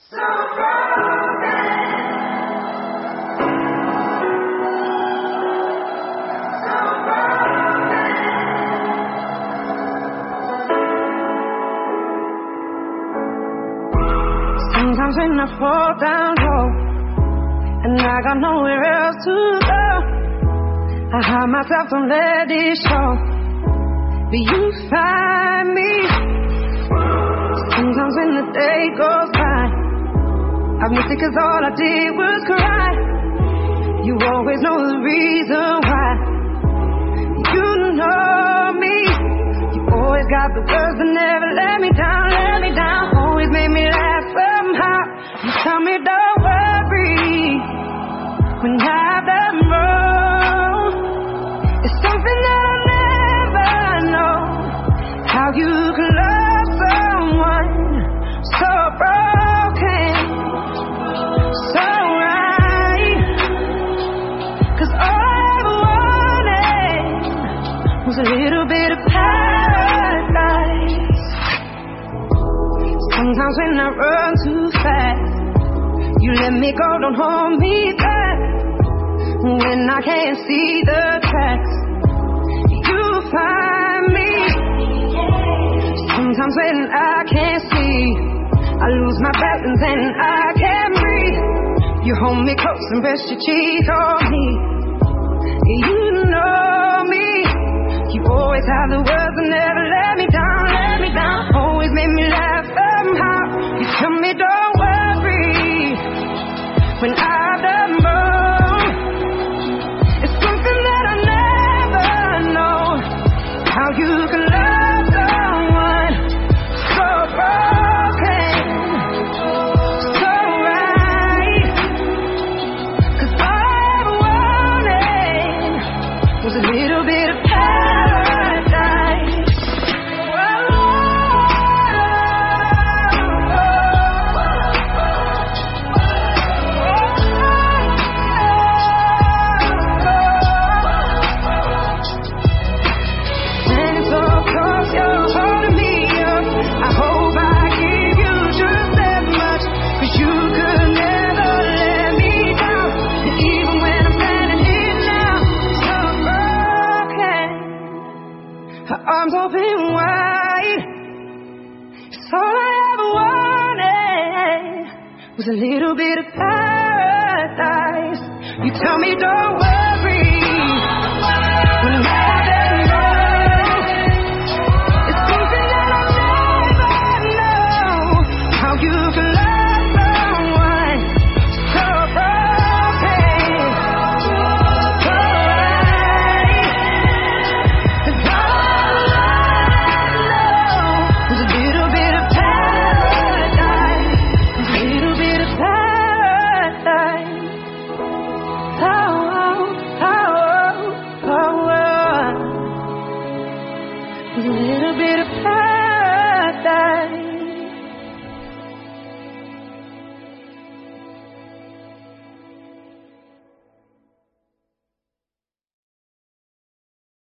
Sometimes when I fall down low and I got nowhere else to go, I hide myself, don't let it show, but you find me. Sometimes when the day goes by, I miss it 'cause all I did was cry. You always know the reason why. You know me. You always got the words that never let me down, let me down. Always made me laugh somehow. You tell me don't worry when I've done wrong. It's something that I'll never know, how you can love someone so broken, so right. 'Cause all I ever wanted was a little bit of paradise. Sometimes when I run too fast, you let me go, don't hold me back. When I can't see the tracks, you find me. Sometimes when I can't see, I lose my balance and I can't breathe. You hold me close and rest your cheek on me. You know me. You always have the words that never let me down, let me down. Always made me laugh somehow. You tell me don't worry when I've done wrong. It's something that I never know, how you can love someone so broken, so right. 'Cause all I ever wanted was a little bit of paradise. And so close, you're holding me up. I hope I give you just that much, 'cause you could never let me down. And even when I'm standing here now, so broken, her arms open wide. It's all I ever wanted was a little bit of paradise. You tell me don't worry